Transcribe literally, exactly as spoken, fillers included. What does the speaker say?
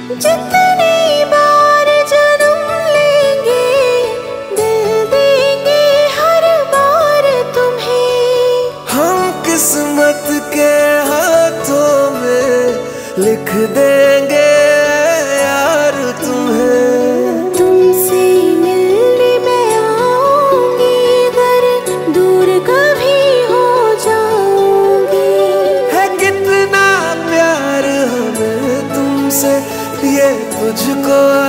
जितनी बार जन्म लेंगे दिल देंगे हर बार तुम्हें। हम किस्मत के हाथों में लिख देंगे यार तुम्हें। तुमसे मिलने मैं आऊंगी अगर दूर कभी हो जाऊंगी। है कितना प्यार हमें तुमसे ये तुझको